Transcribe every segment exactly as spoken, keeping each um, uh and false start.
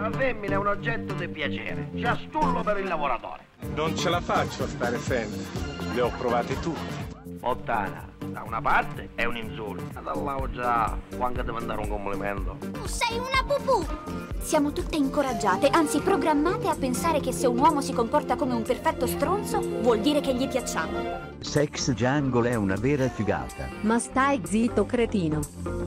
La femmina è un oggetto di piacere, c'ha stullo per il lavoratore. Non ce la faccio a stare sempre, le ho provate tutte. Ottana, da una parte è un insulto, ma dall'altra già, quando devo mandare un complimento. Tu sei una pupù! Siamo tutte incoraggiate, anzi programmate a pensare che se un uomo si comporta come un perfetto stronzo, vuol dire che gli piacciamo. Sex Jungle è una vera figata. Ma stai zitto, cretino.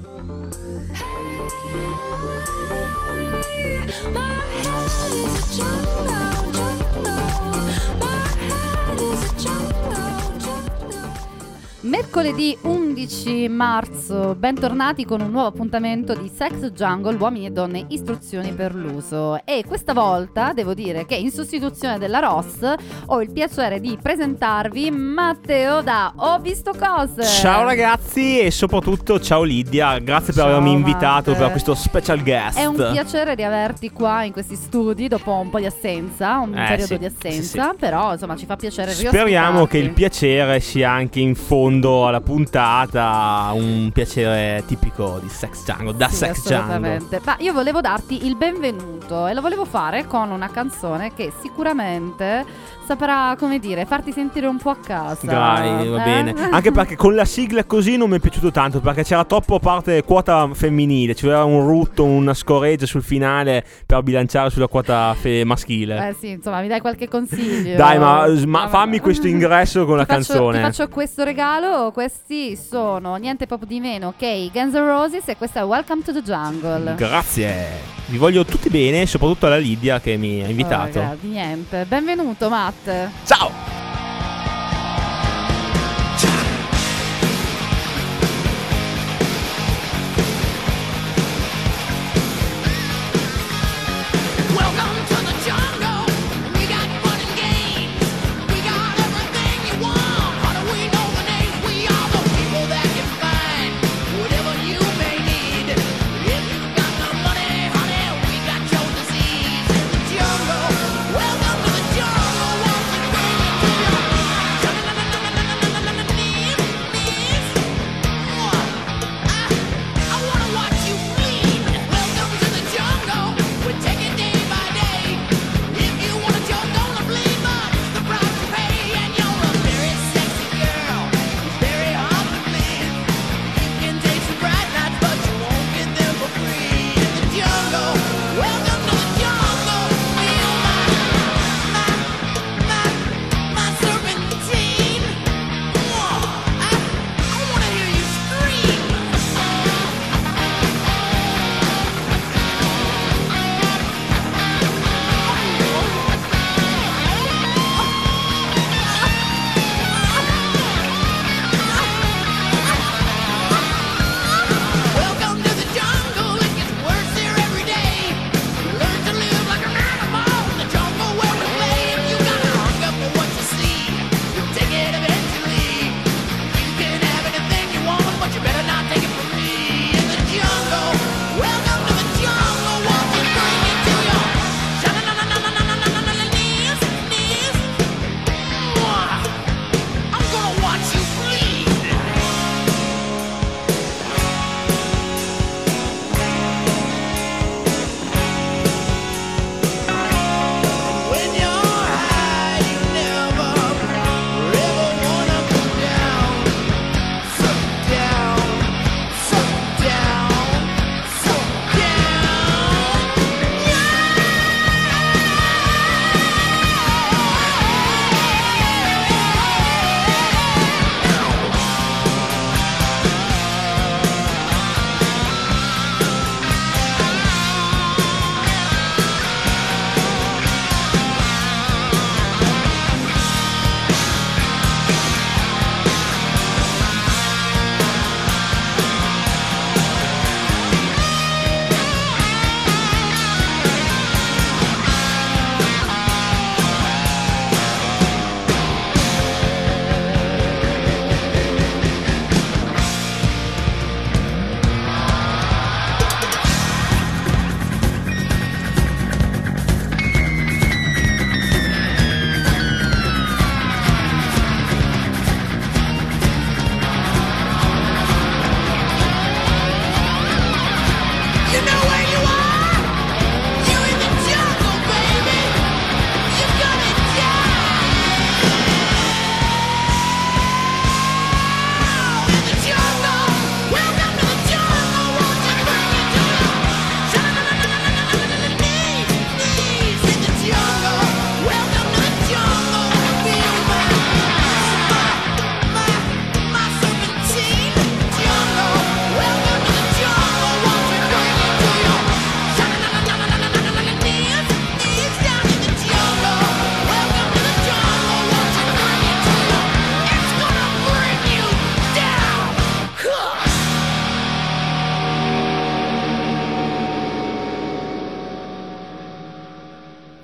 Mercoledì undici marzo, bentornati con un nuovo appuntamento di Sex Jungle, uomini e donne, istruzioni per l'uso. E questa volta devo dire che in sostituzione della Ross ho il piacere di presentarvi Matteo da Ho Visto Cose. Ciao ragazzi e soprattutto ciao Lidia, grazie per Ciao, avermi invitato Matte. per questo special guest. È un piacere riaverti qua in questi studi dopo un po' di assenza, un Eh, periodo sì, di assenza, sì, sì. però insomma ci fa piacere Speriamo che il riospitarti. piacere sia anche in fondo alla puntata un piacere tipico di Sex Jungle, da Sì, Sex Jungle. assolutamente. Ma io volevo darti il benvenuto e lo volevo fare con una canzone che sicuramente saprà, come dire, farti sentire un po' a casa. Dai, va eh? bene. Anche perché con la sigla così non mi è piaciuto tanto, perché c'era troppo parte quota femminile, c'era un rutto, una scoreggia sul finale per bilanciare sulla quota fe- maschile. Eh sì, insomma, mi dai qualche consiglio? Dai, ma, ma No, fammi no. questo ingresso con Ti la faccio- canzone. Ti faccio questo regalo. Questi sono niente proprio di meno che i Guns N' Roses e questa è Welcome to the Jungle. Grazie. Vi voglio tutti bene, soprattutto alla Lidia che mi ha invitato. Oh, ragazzi, niente. Benvenuto, Matt. Ciao. Welcome to the jungle, once again.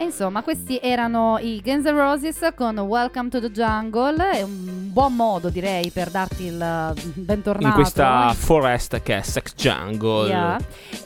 insomma, questi erano i Guns N' Roses con Welcome to the Jungle. È un buon modo, direi, per darti il bentornato in questa foresta che è Sex Jungle. Yeah.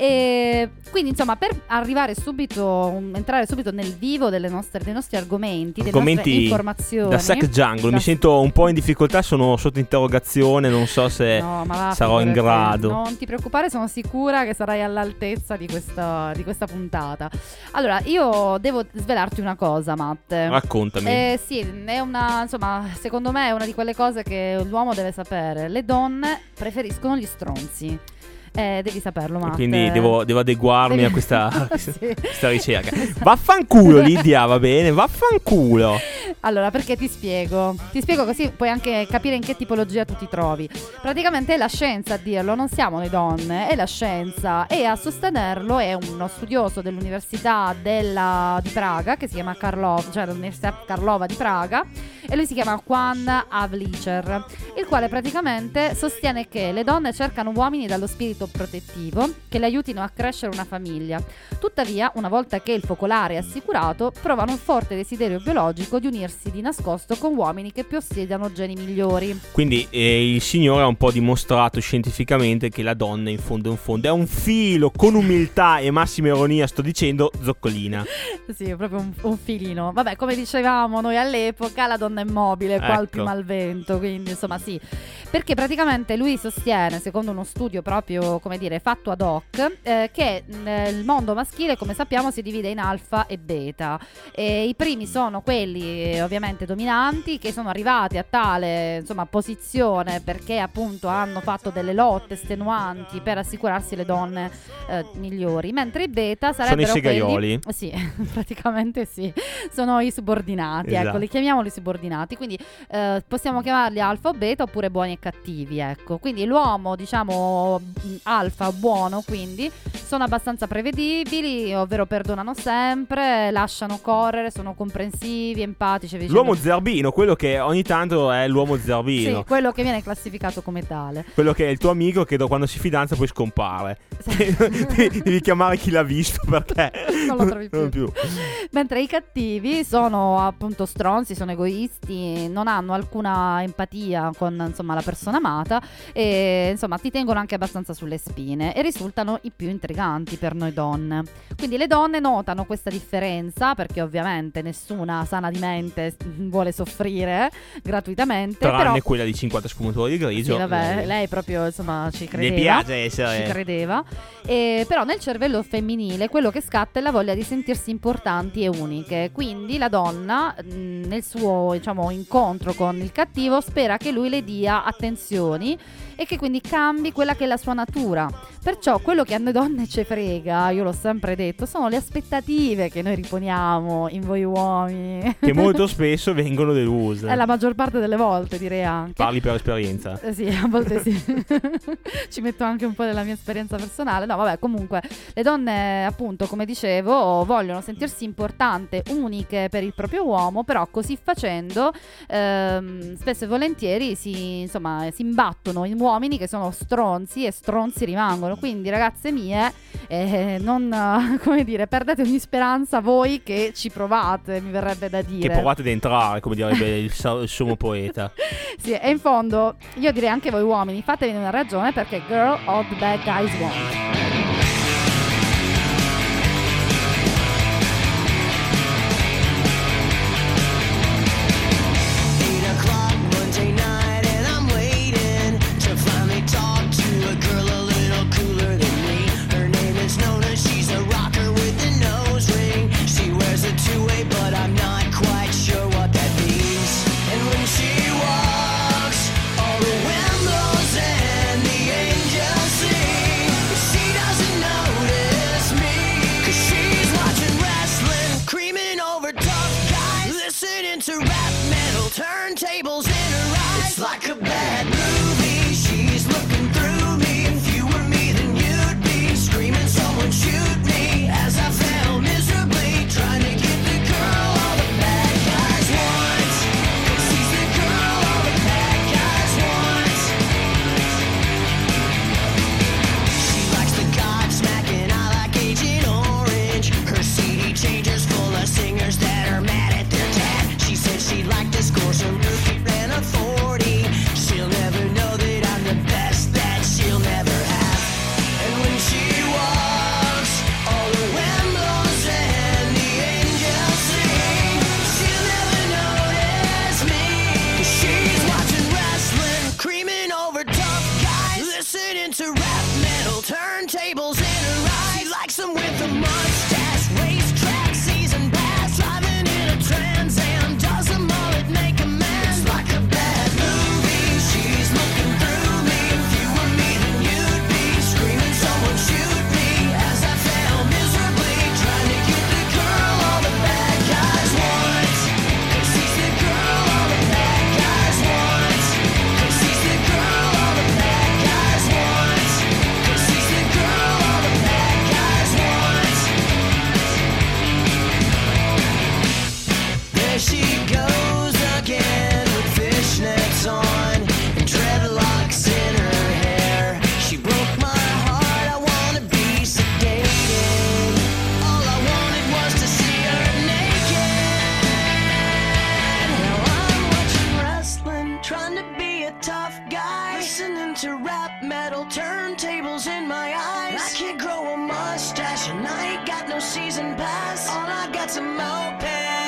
E quindi, insomma, per arrivare subito, entrare subito nel vivo delle nostre, dei nostri argomenti, delle Argomenti nostre informazioni. Da Sex Jungle, da... mi sento un po' in difficoltà, sono sotto interrogazione, non so se no, ma va, sarò in grado. Non ti preoccupare, sono sicura che sarai all'altezza di questa, di questa puntata. Allora, io devo svelarti una cosa, Matt. Raccontami. Eh, sì, è una, insomma, secondo me è una di quelle cose che l'uomo deve sapere. Le donne preferiscono gli stronzi. Eh, devi saperlo, Matt. Quindi devo, devo adeguarmi devi... a questa, sì. questa ricerca. Vaffanculo, Lidia, va bene? Vaffanculo. Allora, perché ti spiego? Ti spiego così puoi anche capire in che tipologia tu ti trovi. Praticamente è la scienza a dirlo, non siamo le donne, è la scienza. E a sostenerlo è uno studioso dell'Università della, di Praga, che si chiama Karlov, cioè l'Università Karlova di Praga, e lui si chiama Juan Havlicher, il quale praticamente sostiene che le donne cercano uomini dallo spirito protettivo che le aiutino a crescere una famiglia. Tuttavia, una volta che il focolare è assicurato, provano un forte desiderio biologico di unirsi di nascosto con uomini che possiedano geni migliori. Quindi eh, il signore ha un po' dimostrato scientificamente che la donna in fondo in fondo è un filo, con umiltà e massima ironia sto dicendo, zoccolina. Sì, proprio un, un filino. Vabbè, come dicevamo noi all'epoca, la donna è mobile, qua al Ecco. più malvento, quindi insomma sì. Perché praticamente lui sostiene, secondo uno studio proprio, come dire, fatto ad hoc, eh, che eh, il mondo maschile, come sappiamo, si divide in alfa e beta. E i primi sono quelli eh, ovviamente dominanti, che sono arrivati a tale, insomma, posizione perché appunto hanno fatto delle lotte estenuanti per assicurarsi le donne eh, migliori, mentre i beta sarebbero Sono i segaioli? quelli, sì, praticamente sì, sono i subordinati, Esatto. ecco, li chiamiamoli subordinati, quindi eh, possiamo chiamarli alfa o beta oppure buoni e cattivi, ecco. Quindi l'uomo, diciamo, alfa, buono, quindi sono abbastanza prevedibili, ovvero perdonano sempre, lasciano correre, sono comprensivi, empatici, vicino. L'uomo zerbino, quello che ogni tanto è l'uomo zerbino. Sì, quello che viene classificato come tale. Quello che è il tuo amico che do- quando si fidanza poi scompare. devi, devi chiamare chi l'ha visto perché Non lo trovi più. non più. Mentre i cattivi sono appunto stronzi, sono egoisti, non hanno alcuna empatia con, insomma, la persona amata e insomma ti tengono anche abbastanza sulle spine e risultano i più intriganti per noi donne. Quindi le donne notano questa differenza perché ovviamente nessuna sana di mente vuole soffrire gratuitamente, Tranne però quella di cinquanta sfumatori di grigio. sì, vabbè, lei, lei proprio, insomma, ci le credeva. piace essere Ci credeva. E però nel cervello femminile quello che scatta è la voglia di sentirsi importanti e uniche. Quindi la donna mh, nel suo, diciamo, incontro con il cattivo spera che lui le dia attenzioni e che quindi cambi quella che è la sua natura. Perciò quello che a noi donne ci frega, io l'ho sempre detto, sono le aspettative che noi riponiamo in voi uomini, che molto spesso vengono deluse. è la maggior parte delle volte, direi anche. Parli per esperienza. Eh sì, a volte sì. Ci metto anche un po' della mia esperienza personale. No, vabbè, comunque le donne, appunto, come dicevo, vogliono sentirsi importanti, uniche per il proprio uomo, però così facendo ehm, spesso e volentieri si, insomma, si imbattono in uomini che sono stronzi e stronzi rimangono. Quindi, ragazze mie, eh, non, come dire, perdete ogni speranza voi che ci provate, mi verrebbe da dire. Che provate ad entrare, come direbbe il, sa- il sommo poeta. Sì, e in fondo io direi anche voi uomini, fatevi una ragione perché girl all the bad guys want. She into rap metal, turntables in her eyes. She likes them with a mustache, racetrack, season pass, driving in a Trans Am, does a mullet, make a man. It's like a bad movie, she's looking through me. If you were me, then you'd be screaming, someone shoot me, as I fail miserably, trying to get the girl all the bad guys want. 'Cause she's the girl all the bad guys want. 'Cause she's the girl all the bad guys want. 'Cause she's the girl all the bad guys want. There she goes again with fishnets on and dreadlocks in her hair. She broke my heart, I wanna be sedated. All I wanted was to see her naked. Now I'm watching wrestling, trying to be a tough guy, listening to rap metal, turntables in my eyes. I can't grow a mustache and I ain't got no season pass. All I got's a moped.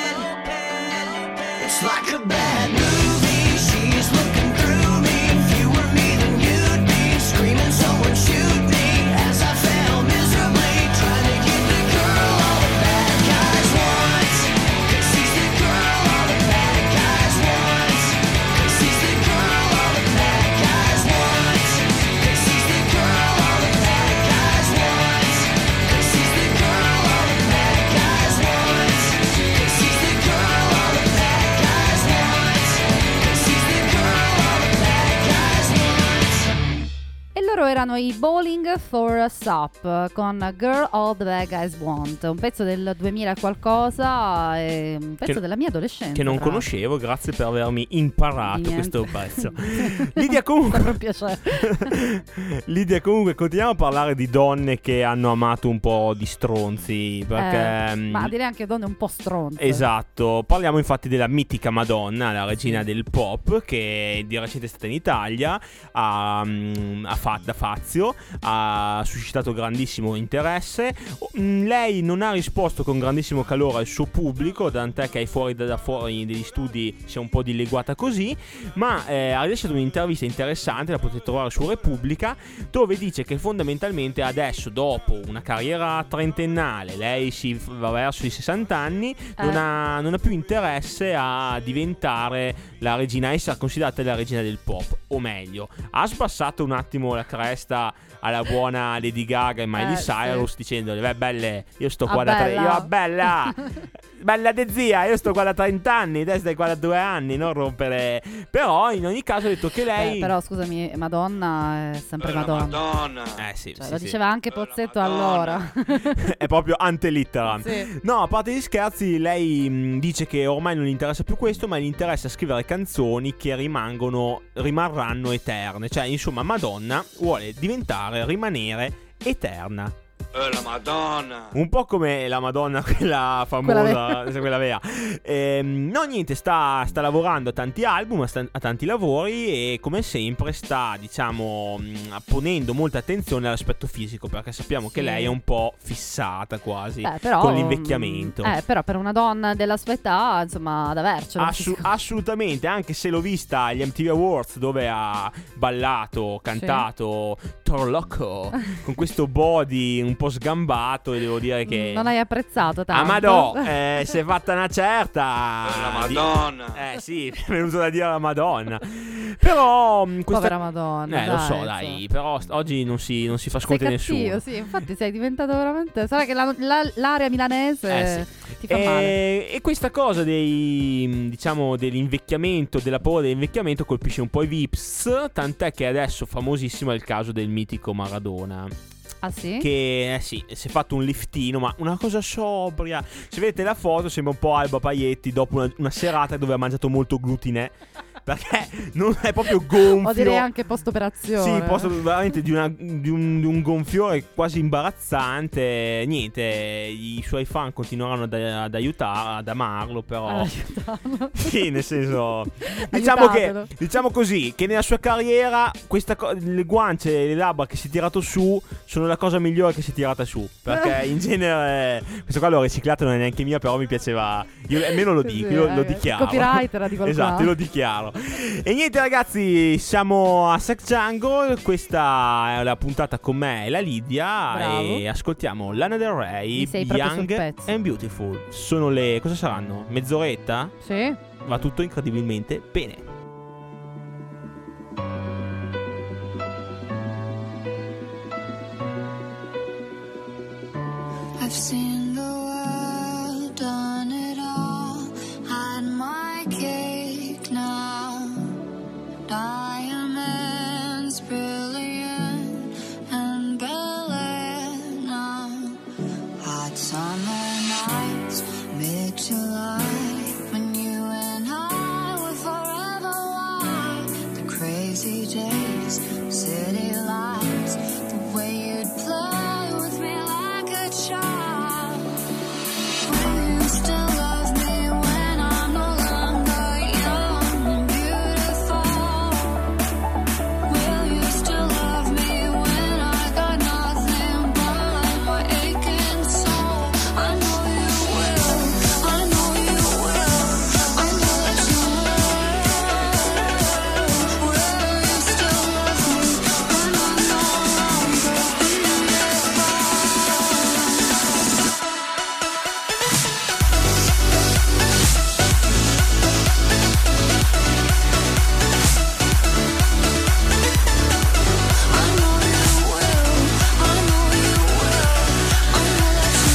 It's like a bad movie, she's looking through me. If you were me, then you'd be screaming, someone shoot me, as I fail miserably, trying to get the girl all the bad guys want. 'Cause she's the girl all the bad guys want. 'Cause she's the girl all the bad guys want. 'Cause she's the girl all the bad guys want. 'Cause she's the girl all the bad guys want. 'Cause she's the girl all the bad guys want. 'Cause she's the girl all the bad guys want. E loro erano i Bowling for Sup con Girl All the Bad Guys Want, un pezzo del duemila qualcosa, e un pezzo Che- della mia adolescenza. Che non tra l'altro. conoscevo, grazie per avermi imparato Niente. questo pezzo. Lidia comunque Sempre un piacere. Lidia comunque continuiamo a parlare di donne che hanno amato un po' di stronzi, perché Eh, mm, ma direi anche donne un po' stronze. esatto, parliamo infatti della mitica Madonna, la regina del pop, che di recente è stata in Italia, ha, mm, ha fatto da Fazio, ha suscitato grandissimo interesse. Mm, Lei non ha risposto con grandissimo calore al suo pubblico, tant'è che ai fuori da, da fuori degli studi si è un po' dileguata così, ma eh, ha rilasciato un'intervista interessante, la potete trovare su Repubblica, dove dice che fondamentalmente adesso, dopo una carriera trentennale, lei si va verso i sessanta anni, non, Eh. ha, non ha più interesse a diventare la regina, a essere considerata la regina del pop, o meglio, ha sbassato un attimo la cresta alla buona Lady Gaga e Miley Eh, sì. Cyrus, dicendole: beh, belle, io sto Ah, qua da tre, bella. io ah, bella bella de zia, io sto qua da trenta anni, te stai qua da due anni, non rompere. Però in ogni caso ha detto che lei Eh, però scusami, Madonna è sempre Madonna. Madonna. eh sì, Cioè, sì, lo sì. diceva anche Bella Pozzetto Madonna. allora. È proprio ante litteram. Sì. No, a parte gli scherzi, lei mh, dice che ormai non gli interessa più questo, ma gli interessa scrivere canzoni che rimangono, rimarranno eterne. Cioè, insomma, Madonna vuole diventare, rimanere eterna. Eh, la Madonna. Un po' come la Madonna, quella famosa, quella, quella vera. Ehm, no, niente, sta, sta lavorando a tanti album, a, sta- a tanti lavori, e come sempre sta, diciamo, mh, ponendo molta attenzione all'aspetto fisico, perché sappiamo che Sì. lei è un po' fissata quasi Beh, però, con l'invecchiamento. Eh, però per una donna della sua età, insomma, ad avercelo. Assu- assolutamente, anche se l'ho vista agli M T V Awards, dove ha ballato, cantato Torloco con questo body un po' sgambato, e devo dire che Non hai apprezzato tanto. ah, Madò, eh, si è fatta una certa. Eh, la Madonna. Eh sì, è venuto da dire la Madonna. Però mh, questa... Povera Madonna. Eh, lo so, dai, dai, insomma. però st- oggi non si, non si fa Sei sconti cattivo, nessuno. sì, infatti sei diventato veramente. Sarà che la- la- l'area milanese Eh, ti fa e, male. e questa cosa dei, diciamo, dell'invecchiamento, della paura dell'invecchiamento colpisce un po' i Vips, tant'è che adesso famosissimo è il caso del mitico Maradona, Ah sì? che eh sì, si è fatto un liftino, ma una cosa sobria. Se vedete la foto sembra un po' Alba Paietti dopo una, una serata dove ha mangiato molto glutinè, perché non è proprio gonfio. O direi anche post operazione. Sì, posto veramente di, una, di, un, di un gonfiore quasi imbarazzante. Niente, i suoi fan continueranno ad, ad aiutare, ad amarlo, però sì, nel senso, diciamo che, Aiutatelo. diciamo così, che nella sua carriera questa co- le guance e le labbra che si è tirato su sono la cosa migliore che si è tirata su. Perché in genere questo qua l'ho riciclato, non è neanche mia, però mi piaceva. Io almeno lo dico, Sì, io lo eh, dichiaro. copyright era di qualcuno. Esatto, io lo dichiaro. E niente ragazzi, siamo a Sex Jungle. Questa è la puntata con me e la Lidia. Bravo. E ascoltiamo Lana Del Rey, Mi sei proprio sul Young pezzo. and Beautiful. Sono le... cosa saranno? Mezz'oretta? Sì. Va tutto incredibilmente bene. I've seen the world, done it all, had my cake now. Diamonds brilliant and Bel-Air now. Hot summer nights, mid-July, when you and I were forever wild. The crazy days, city lights, the way you'd play with me like a child. Will you still love me when I'm no longer young and beautiful? Will you still love me when I got nothing but my aching soul? I know you will, I know you will, I know that you will. Will you still love me when I'm no longer beautiful? I know you will, I know you will, I know that you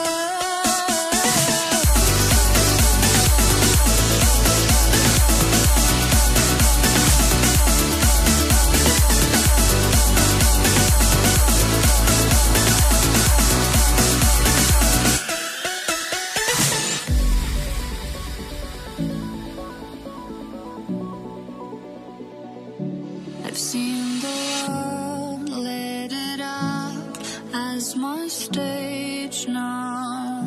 I've seen the world, lit it up as my stage now.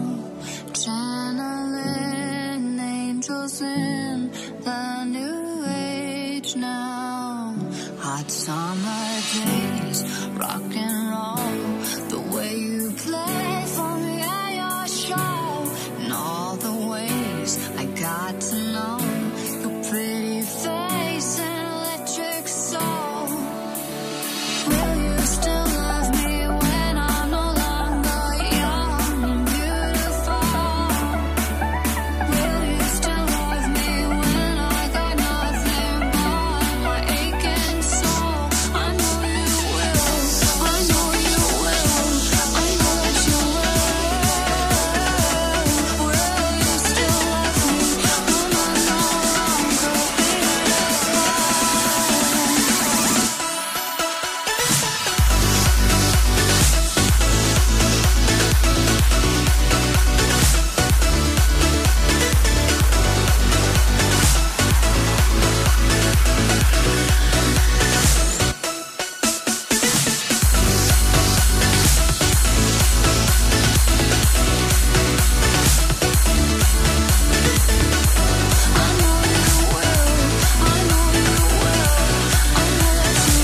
Channeling angels in the new age now. Hot summer days, rock and roll, the way you play for me at your show, and all the ways I got to know your pretty face and electric soul. Will you still love me when I'm no longer young and beautiful? Will you still love me when I got nothing but my aching soul? I know you will, I know you will, I know that you will. Will you still love me when I'm no longer beautiful? I know you will, I know you will, I know that you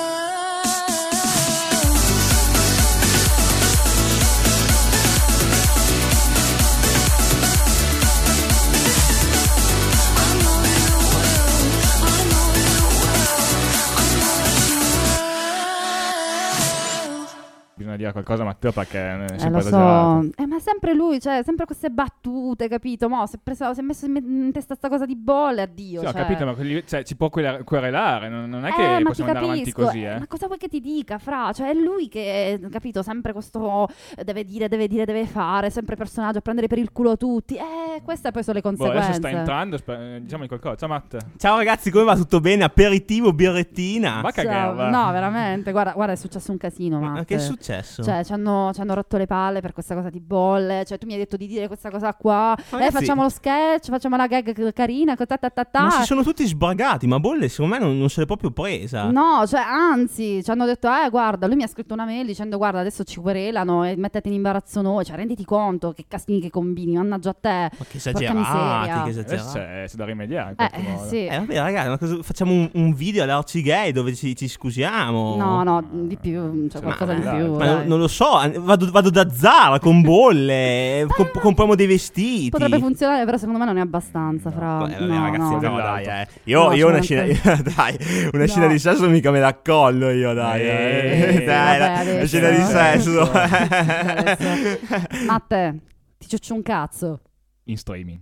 will. Bisogna dire qualcosa, Matteo, perché è Eh, sempre lo esagerato. so, eh, ma sempre lui, cioè, sempre queste battute, capito? Mo, si è, preso, si è messo in, me- in testa sta cosa di bolle, addio. Sì, ho cioè. capito, ma quelli- cioè, ci può querela- querelare, non, non è Eh, che ma ti possiamo andare avanti capisco, così, eh, eh. ma cosa vuoi che ti dica, fra? Cioè, è lui che, capito, sempre questo eh, deve dire, deve dire, deve fare, sempre personaggio, a prendere per il culo tutti. Eh, queste poi sono le Boh, conseguenze. adesso sta entrando, sper- eh, diciamo di qualcosa. Ciao, Matt. Ciao ragazzi, come va? Tutto bene? Aperitivo, birrettina? Va a Ciao. cagare, va. No, veramente, guarda, guarda, è successo un casino, Ma Matt. che è successo? Cioè, ci hanno, ci hanno rotto le palle per questa cosa di bolle. Cioè, tu mi hai detto di dire questa cosa qua. Ragazzi- Eh, facciamo lo sketch, facciamo la gag carina. Ta ta ta ta. Ma si sono tutti sbragati, ma Bolle secondo me non, non se l'è proprio presa. No, cioè, anzi, ci hanno detto, eh, guarda, lui mi ha scritto una mail dicendo, guarda, adesso ci querelano e mettete in imbarazzo noi. Cioè, renditi conto che casini che combini, mannaggia a te. Ma che Porca esagerati, miseria. che Adesso esagerati. c'è, c'è da rimediare in Eh, qualche modo. sì. Eh vabbè ragazzi, ma cosa- facciamo un, un video all'Arci Gay dove ci, ci scusiamo. No, no, di più, c'è Cioè, qualcosa di dai, più. su, Ma non, dai. non lo so, an- vado, vado da Zara con bolle, comp- compriamo dei vestiti. Potrebbe funzionare, però secondo me non è abbastanza, fra... Vabbè, vabbè, no, ragazzi, no. no, dai, eh. Io, No, io una, ci scena, manca- dai, una No. scena di sesso mica me la collo io, dai. Eh, eh. dai, vabbè, la- la adesso- scena di sesso. Adesso. Matte, ti cioccio un cazzo. In streaming.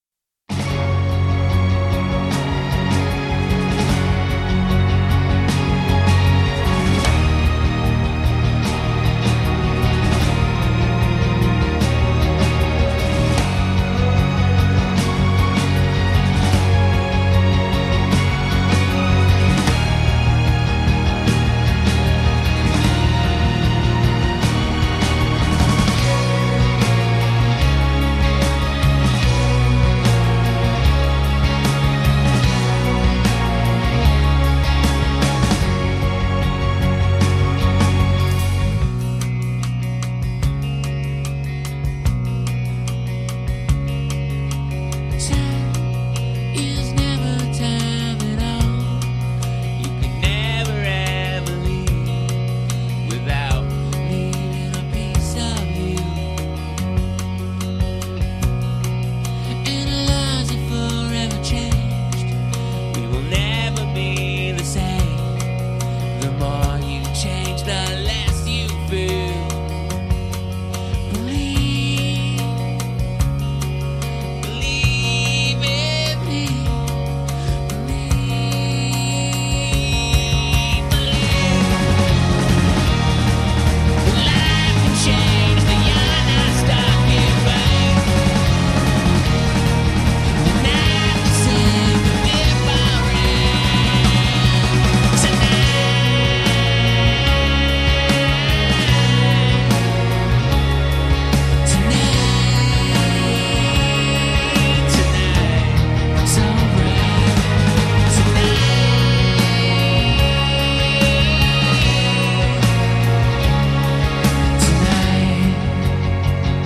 Is never time at all. You can never ever leave without leaving a piece of you. And our lives are forever changed. We will never be the same. The more you change, the less you feel. Believe, believe in me. Believe, believe. Life can change, but you're not stuck in pain. Not the same, but different. Tonight, tonight, so bright. Tonight, tonight.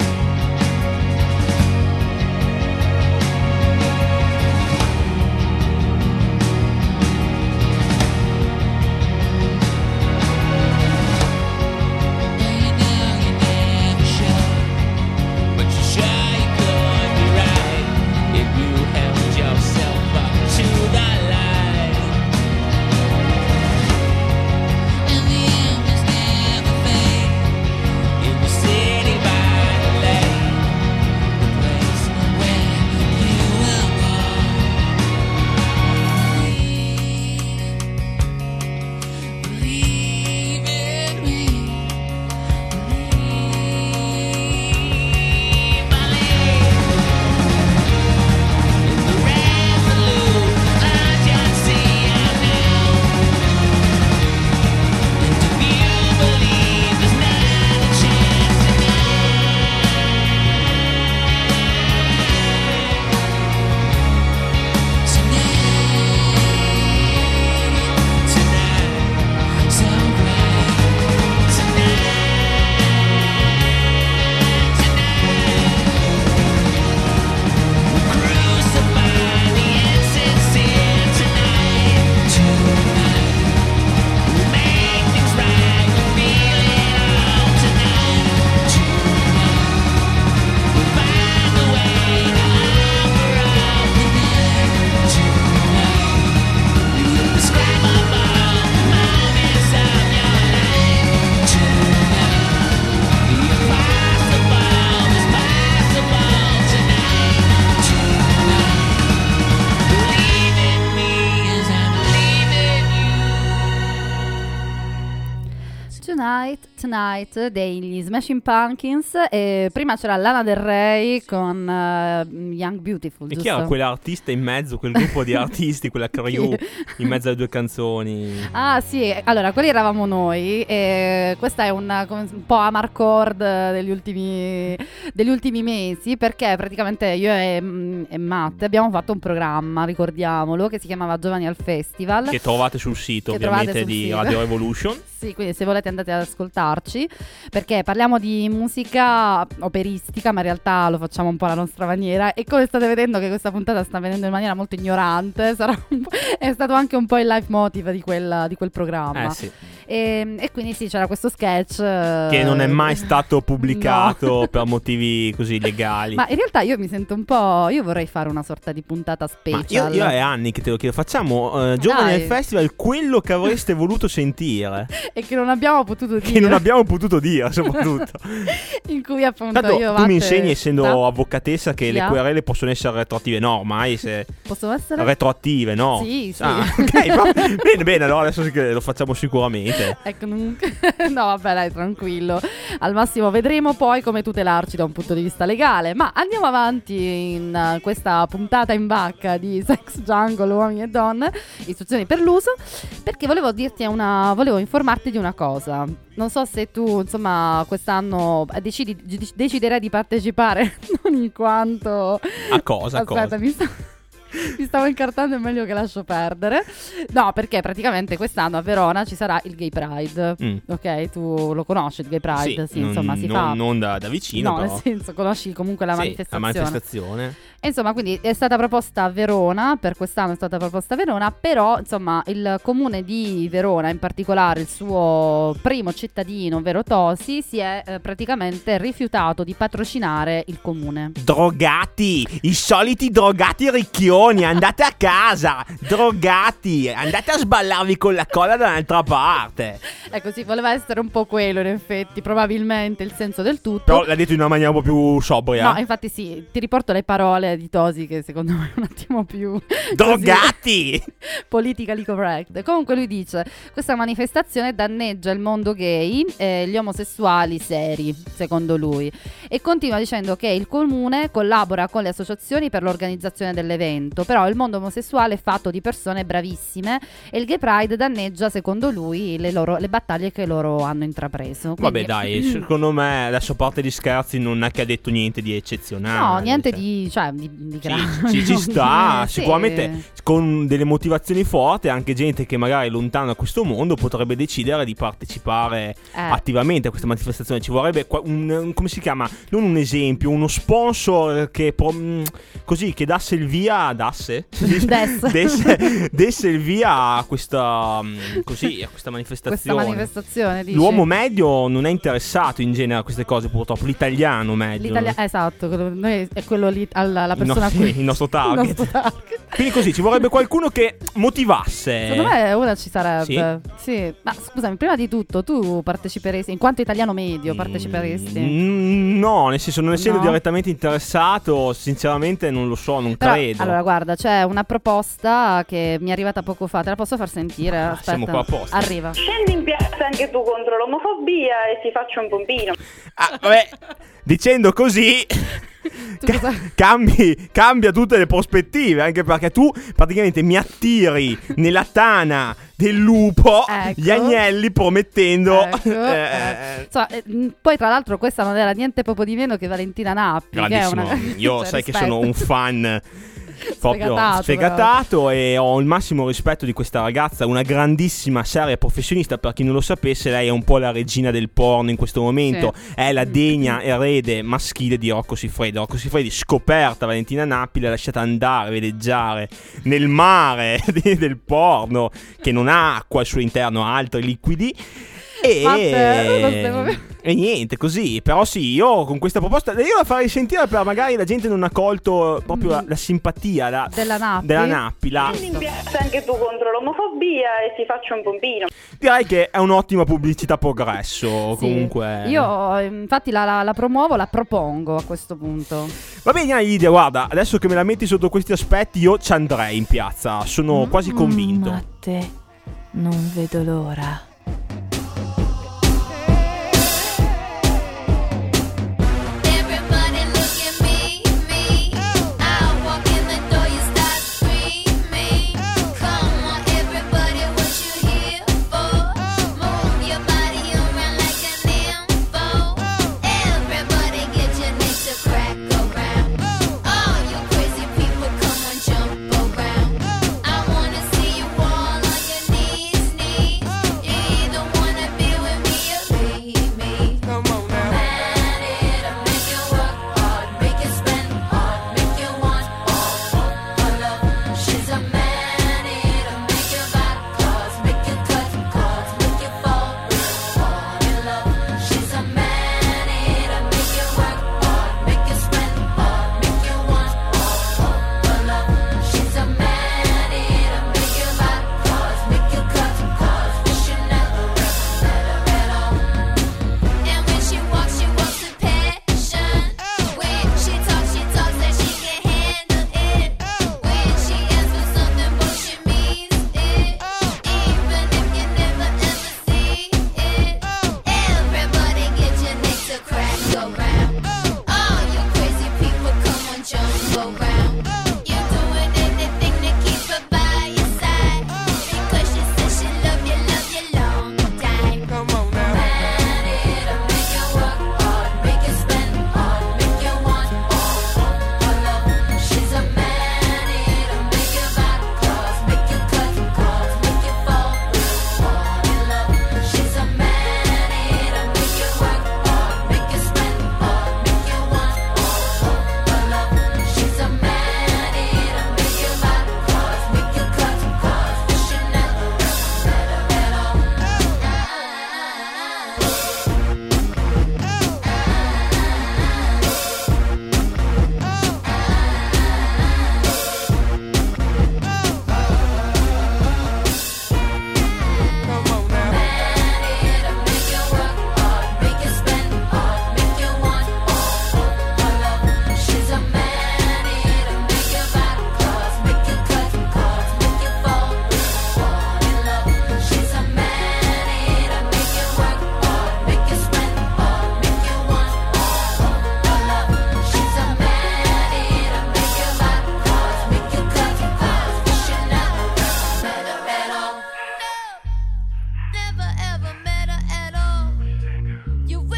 You know you never show, but you sure you could be right if you held yourself up to the light. And the embers never fade in the city by the lake, the place where you will walk. Believe, believe in me. Tonight, Tonight degli Smashing Pumpkins, e prima c'era Lana Del Rey con eh, Young Beautiful, E chi giusto? era quell'artista in mezzo, quel gruppo di artisti, quella crew in mezzo alle due canzoni? Ah sì, allora quelli eravamo noi, e questa è una, come un po' amarcord degli ultimi, degli ultimi mesi, perché praticamente io e, e Matt abbiamo fatto un programma, ricordiamolo, che si chiamava Giovani al Festival. Che trovate sul sito, Che trovate ovviamente, sul di sito. Radio Revolution. Sì, quindi se volete andate ad ascoltarci, perché parliamo di musica operistica, ma in realtà lo facciamo un po' alla nostra maniera, e come state vedendo che questa puntata sta venendo in maniera molto ignorante, sarà un po', è stato anche un po' il leitmotiv di quel, di quel programma. Eh sì. E, e quindi sì, c'era questo sketch eh, Che non è mai stato pubblicato no. per motivi così legali. Ma in realtà io mi sento un po'. Io vorrei fare una sorta di puntata special. Ma io, io è anni che te lo chiedo. Facciamo uh, Giovani Dai. al Festival quello che avreste voluto sentire e che non abbiamo potuto dire. Che non abbiamo potuto dire, soprattutto. In cui appunto Tanto io tu mi Matte, insegni, essendo sta- avvocatessa, che Sì, le ah. querele possono essere retroattive. No, ormai se Possono essere retroattive, no? Sì, sì. Ah, ok, va- bene, bene, allora adesso sì che lo facciamo sicuramente. Ecco, non- no, vabbè, dai, tranquillo. Al massimo vedremo poi come tutelarci da un punto di vista legale. Ma andiamo avanti in uh, questa puntata in vacca di Sex Jungle, uomini e donne, istruzioni per l'uso, perché volevo dirti una, volevo informarti di una cosa. Non so se tu, insomma, quest'anno eh, decidi, gi- deciderai di partecipare, non in quanto... A cosa? a Aspetta, cosa? mi sta... Mi stavo incartando, è meglio che lascio perdere. No, perché praticamente quest'anno a Verona ci sarà il Gay Pride. Mm. Ok, tu lo conosci il Gay Pride? Sì, non- insomma, si non, fa. non da, da vicino, No, però. nel senso, conosci comunque la Sì, manifestazione. la manifestazione. E insomma, quindi è stata proposta a Verona, per quest'anno è stata proposta a Verona, però insomma il comune di Verona, in particolare il suo primo cittadino, ovvero Tosi, si è eh, praticamente rifiutato di patrocinare il comune. Drogati, i soliti drogati ricchioni, andate a casa, drogati, andate a sballarvi con la colla da un'altra parte. Ecco, sì, voleva essere un po' quello in effetti, probabilmente il senso del tutto. Però l'ha detto in una maniera un po' più sobria. No, infatti sì, ti riporto le parole di Tosi che secondo me è un attimo più Drogati! politically correct. Comunque lui dice: questa manifestazione danneggia il mondo gay e gli omosessuali seri, secondo lui. E continua dicendo che il comune collabora con le associazioni per l'organizzazione dell'evento, però il mondo omosessuale è fatto di persone bravissime e il Gay Pride danneggia, secondo lui, le, loro, le battaglie che loro hanno intrapreso. Quindi- Vabbè dai, secondo me adesso a parte gli scherzi non è che ha detto niente di eccezionale. No, niente cioè. di, cioè, di, di Sì, grave. ci, ci sta, Sì. sicuramente con delle motivazioni forti, anche gente che magari è lontana da questo mondo potrebbe decidere di partecipare Eh. attivamente a questa manifestazione. Ci vorrebbe qua- un, un- come si chiama? Non un esempio, uno sponsor che pro- mh, così che dasse il via, dasse? Desse. desse, desse il via a questa mh, così, a questa manifestazione. Questa manifestazione, dici? L'uomo medio non è interessato in genere a queste cose, purtroppo. L'italiano medio. L'Italia- esatto, quello- noi è quello lì, alla, la Il persona nostro- a cui- il nostro target. il nostro target. Quindi così ci vorrebbe qualcuno che motivasse. Secondo me una ci sarebbe. Sì. Ma scusami, prima di tutto, tu parteciperesti, in quanto italiano medio, parteciperesti? Mm, no, nel senso, non essendo No? direttamente interessato, sinceramente non lo so, non Però, credo. allora, guarda, c'è una proposta che mi è arrivata poco fa. Te la posso far sentire? Ah, Aspetta. siamo qua apposta. Arriva. Scendi in piazza anche tu contro l'omofobia e ti faccio un pompino. Ah, vabbè, dicendo così Tu ca- cosa- cambi, cambia tutte le prospettive, anche perché tu praticamente mi attiri nella tana del lupo Ecco. gli agnelli promettendo Ecco, eh, eh. Insomma, eh, mh, poi tra l'altro questa non era niente proprio di meno che Valentina Nappi, che è grandissimo. una... Io cioè, sai che rispetto. sono un fan proprio Sfegatato, sfegatato e ho il massimo rispetto di questa ragazza, una grandissima seria professionista. Per chi non lo sapesse, lei è un po' la regina del porno in questo momento, Sì. è la degna erede maschile di Rocco Siffredi. Rocco Siffredi, scoperta Valentina Nappi, l'ha lasciata andare, veleggiare nel mare del porno che non ha acqua al suo interno, ha altri liquidi. E... Matte, non stiamo- e niente, così. Però sì, io con questa proposta io la farei sentire, per magari la gente non ha colto proprio la, la simpatia la- Della Nappi? della Nappi, la- Scendi in piazza anche tu contro l'omofobia e ti faccio un pompino. direi che è un'ottima pubblicità progresso. Sì. Comunque Io infatti la, la- la promuovo, la propongo a questo punto. va bene Lidia, guarda, adesso che me la metti sotto questi aspetti io ci andrei in piazza. Sono quasi convinto. Matte, non vedo l'ora. Everybody look at me, me. I walk in the door, you start screaming. Come on, everybody, what you here for? Move your body around like an info. Everybody, get your neck to crack around. All you crazy people, come on, jump around. I wanna see you all on your knees, knees.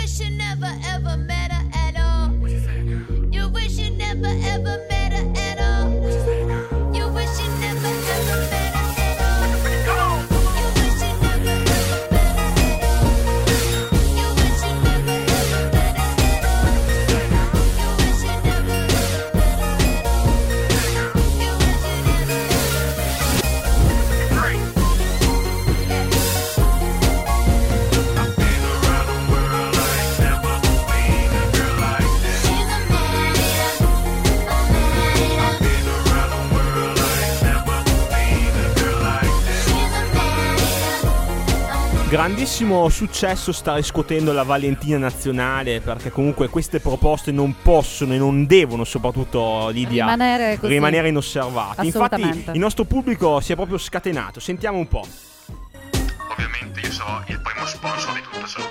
wish you never ever met her at all. You wish you never ever met her at all. You wish you never ever met her at all. You wish you never ever met her at all. You wish you never ever met her at all. You wish you never ever met her at all. You wish you never ever met Grandissimo successo sta riscuotendo la Valentina nazionale, perché comunque queste proposte non possono e non devono, soprattutto Lidia, rimanere, così. rimanere inosservate. Infatti il nostro pubblico si è proprio scatenato. Sentiamo un po'. Ovviamente io sarò il primo sponsor di tutto ciò.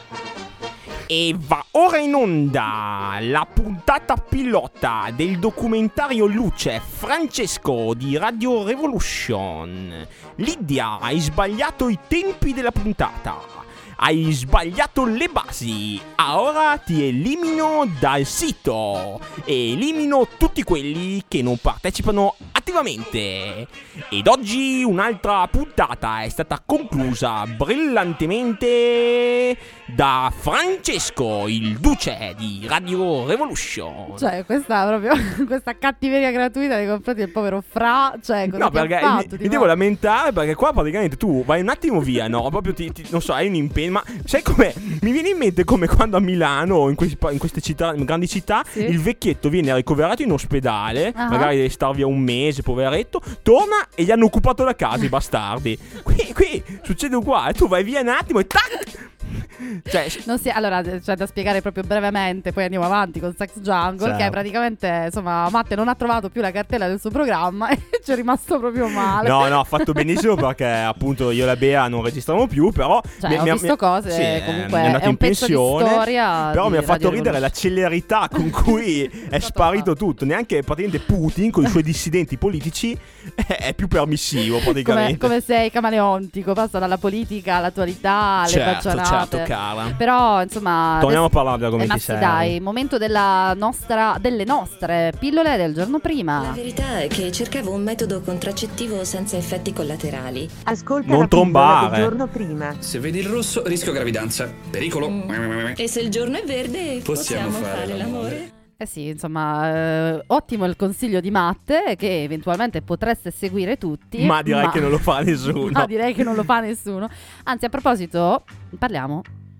E va ora in onda la puntata pilota del documentario Luce Francesco di Radio Revolution. Lidia, hai sbagliato i tempi della puntata. Hai sbagliato le basi. Ora ti elimino dal sito. E elimino tutti quelli che non partecipano attivamente. Ed oggi un'altra puntata è stata conclusa brillantemente da Francesco, il duce di Radio Revolution. Cioè, questa proprio questa cattiveria gratuita nei confronti del povero Fra. Cioè, cosa No, ti ha perché fatto? mi, Ti mi devo lamentare perché qua praticamente tu vai un attimo via, no? Proprio ti, ti- non so, hai un impegno. Ma sai come? Mi viene in mente come quando a Milano o in, questi pa- in queste città, in grandi città, Sì. il vecchietto viene ricoverato in ospedale, Ah. magari deve star via un mese, poveretto, torna e gli hanno occupato la casa i bastardi. Qui, qui succede uguale, tu vai via un attimo e tac! Cioè, Non si, allora, c'è da spiegare proprio brevemente, poi andiamo avanti con Sex Jungle, Certo. che praticamente, insomma, Matte non ha trovato più la cartella del suo programma e ci è rimasto proprio male. no, no, ha fatto benissimo perché appunto io e la Bea non registriamo più, però Cioè, ho visto cose, sì, eh, comunque è andato è un in pezzo di pensione, storia però di mi ha fatto Radio ridere la celerità con cui è sparito tutto. Neanche praticamente Putin con i suoi dissidenti politici è più permissivo come, praticamente. come sei camaleontico, passa dalla politica all'attualità, alle Certo, baggianate. certo, cara. Però, insomma, Torniamo adesso- a parlare di eh, argomenti ma sì, seri. dai, momento della nostra, delle nostre pillole del giorno prima. La verità è che cercavo un metodo contraccettivo senza effetti collaterali. Ascolta Non la pillola trombare. del giorno prima. Se vedi il rosso, rischio gravidanza. Pericolo. E se il giorno è verde, Possiamo possiamo, fare fare l'amore. l'amore. Eh sì, insomma, eh, ottimo il consiglio di Matte, che eventualmente potreste seguire tutti. Ma direi che non lo fa nessuno. Ma direi che non lo fa nessuno. Anzi, a proposito, parliamo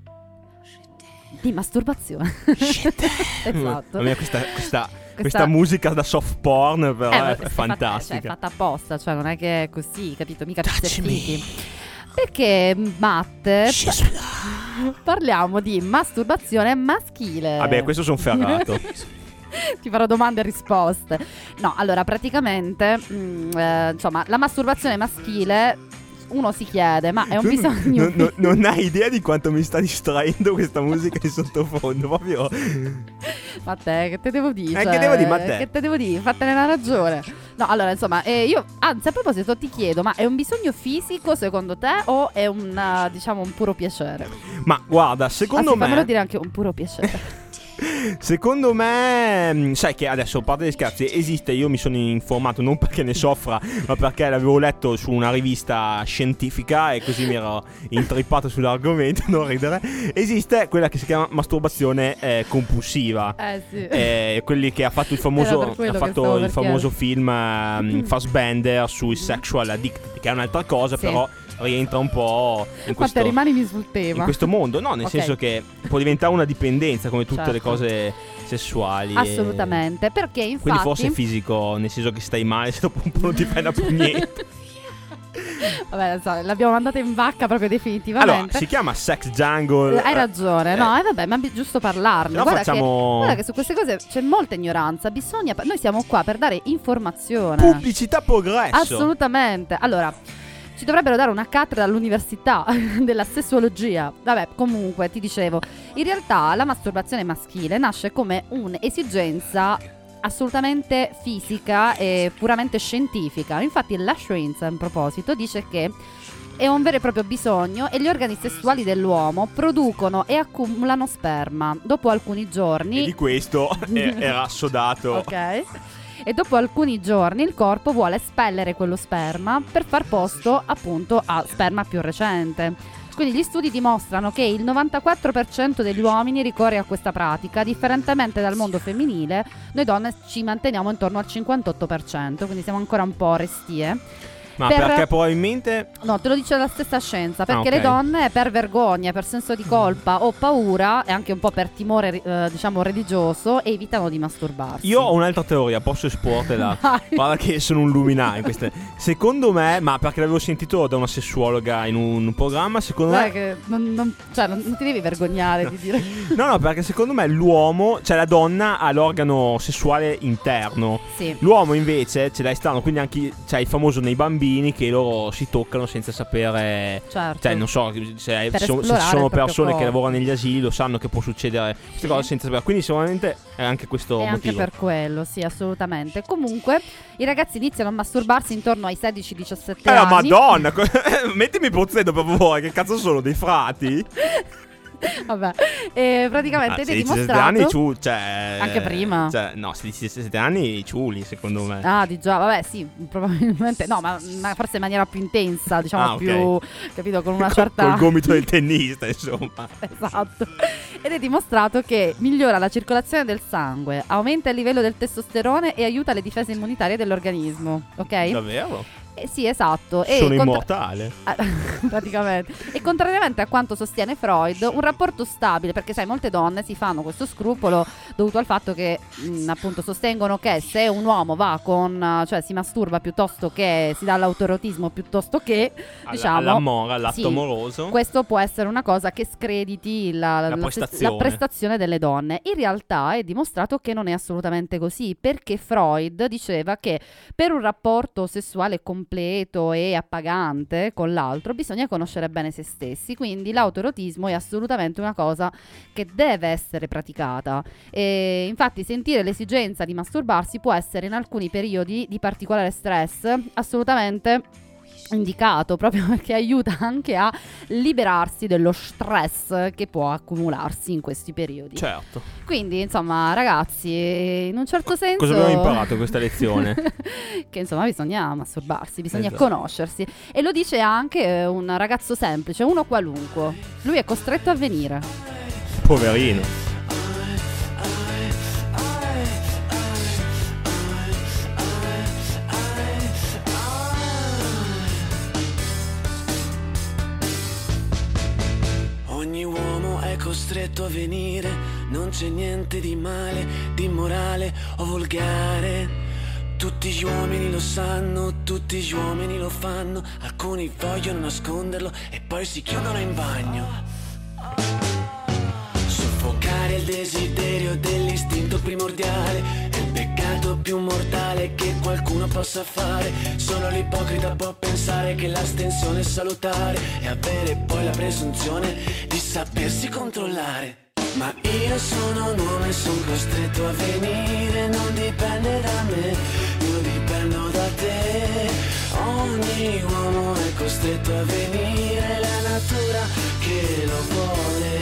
di masturbazione. Esatto. A me questa, questa, Questa- questa musica da soft porn però Eh, ma è è fatta- fantastica. cioè, è fatta apposta, cioè non è che è così, capito? Mica pizzettiti. Perché Matte parliamo di masturbazione maschile. Vabbè, questo sono ferrato. Ti farò domande e risposte. No, allora praticamente mh, eh, insomma, la masturbazione maschile, uno si chiede, ma è un Tu bisogno non, non- non hai idea di quanto mi sta distraendo questa musica di sottofondo. Proprio. Ma te, che te devo dire? Eh, Cioè, che devo dire, ma te? Che te devo dire? Fatene una ragione. No, allora, insomma, eh, io, anzi, a proposito ti chiedo, ma è un bisogno fisico secondo te o è un, eh, diciamo, un puro piacere? Ma guarda, secondo Anzi, fammelo me. dire anche un puro piacere. Secondo me, mh, sai che adesso, a parte gli scherzi, esiste, io mi sono informato non perché ne soffra, ma perché l'avevo letto su una rivista scientifica e così mi ero intrippato sull'argomento, non ridere. Esiste quella che si chiama masturbazione eh, compulsiva. Eh sì. Eh, quelli che ha fatto il Era famoso, per quello ha che fatto stavo il per famoso chiedere. film um, Fassbender sui sexual addicted, che è un'altra cosa, Sì. però rientra un po' in Quante questo, rimanimi sul tema? in questo mondo. No, nel Ok. senso che può diventare una dipendenza come tutte Certo. le cose sessuali. e- Assolutamente, perché infatti Quindi forse è fisico, nel senso che stai male se dopo un po' non ti fai una pugnetta. Vabbè, non so, l'abbiamo mandata in vacca proprio definitivamente. Allora, si chiama Sex Jungle. Eh, Hai ragione, eh, no, eh, vabbè, ma è giusto parlarne. No, guarda, facciamo- che, guarda che su queste cose c'è molta ignoranza. Bisogna. Noi siamo qua per dare informazione. Pubblicità progresso. Assolutamente. Allora, ci dovrebbero dare una cattedra all'università della sessuologia. Vabbè, comunque, ti dicevo, in realtà la masturbazione maschile nasce come un'esigenza assolutamente fisica e puramente scientifica. Infatti la Schweiz, in proposito, dice che è un vero e proprio bisogno e gli organi sessuali dell'uomo producono e accumulano sperma. Dopo alcuni giorni... E di questo era assodato. Ok. E dopo alcuni giorni il corpo vuole espellere quello sperma per far posto appunto a sperma più recente. Quindi gli studi dimostrano che il novantaquattro per cento degli uomini ricorre a questa pratica, differentemente dal mondo femminile, noi donne ci manteniamo intorno al cinquantotto per cento, quindi siamo ancora un po' restie. Ma Per- perché probabilmente... No, te lo dice la stessa scienza, perché Ah, ok. le donne per vergogna, per senso di colpa o paura e anche un po' per timore eh, diciamo religioso evitano di masturbarsi. Io ho un'altra teoria, posso esportela? Vai. Guarda che sono un luminario in queste. Secondo me, ma perché l'avevo sentito da una sessuologa in un programma, secondo Guarda me... che non, non- cioè, non, non ti devi vergognare di dire. No, no, perché secondo me l'uomo, cioè la donna ha l'organo sessuale interno. Sì. L'uomo invece ce l'ha esterno, quindi anche c'è il famoso nei bambini che loro si toccano senza sapere. Certo. Cioè, non so se, Per se- se esplorare ci sono il proprio persone che corpo. lavorano negli asili, lo sanno che può succedere queste Sì. cose senza sapere. Quindi sicuramente è anche questo E anche motivo. per quello, sì, assolutamente. Comunque, i ragazzi iniziano a masturbarsi intorno ai sedici diciassette Eh, la anni. madonna! Mettimi pozzetto per favore, che cazzo sono? Dei frati? Vabbè, e praticamente Ah, ed è sedici diciassette dimostrato anni ciu- cioè, anche prima. Cioè, no, sedici diciassette anni ciuli, secondo me. Ah, di già, vabbè, sì, probabilmente no, ma, ma forse in maniera più intensa, diciamo Ah, ok. più, capito, con una Col- certa Col gomito del tennista, insomma. Esatto. Ed è dimostrato che migliora la circolazione del sangue, aumenta il livello del testosterone e aiuta le difese immunitarie dell'organismo, ok? Davvero? Eh, sì, esatto. E Sono contra- immortale. Ah, praticamente. E contrariamente a quanto sostiene Freud, un rapporto stabile, perché sai, molte donne si fanno questo scrupolo dovuto al fatto che mh, appunto sostengono che se un uomo va con, cioè si masturba piuttosto che si dà all'autoerotismo piuttosto che Alla- diciamo all'amore, all'atto sì, amoroso. questo può essere una cosa che screditi la, La la- prestazione. la prestazione delle donne. In realtà è dimostrato che non è assolutamente così, perché Freud diceva che per un rapporto sessuale completo e appagante con l'altro bisogna conoscere bene se stessi, quindi l'autoerotismo è assolutamente una cosa che deve essere praticata. E infatti sentire l'esigenza di masturbarsi può essere in alcuni periodi di particolare stress assolutamente indicato, proprio perché aiuta anche a liberarsi dello stress che può accumularsi in questi periodi. Certo. Quindi, insomma, ragazzi, in un certo senso Cosa abbiamo imparato in questa lezione? che insomma bisogna masturbarsi, bisogna Esatto. conoscersi. E lo dice anche eh, un ragazzo semplice, uno qualunque. Lui è costretto a venire. Poverino. Ogni uomo è costretto a venire, non c'è niente di male, di immorale o volgare. Tutti gli uomini lo sanno, tutti gli uomini lo fanno, alcuni vogliono nasconderlo e poi si chiudono in bagno. Soffocare il desiderio dell'istinto primordiale è il peccato più mortale che qualcuno possa fare. Solo l'ipocrita può pensare che l'astensione è salutare e avere poi la presunzione di sapersi controllare. Ma io sono un uomo e sono costretto a venire, non dipende da me, io dipendo da te. Ogni uomo è costretto a venire, è la natura che lo vuole.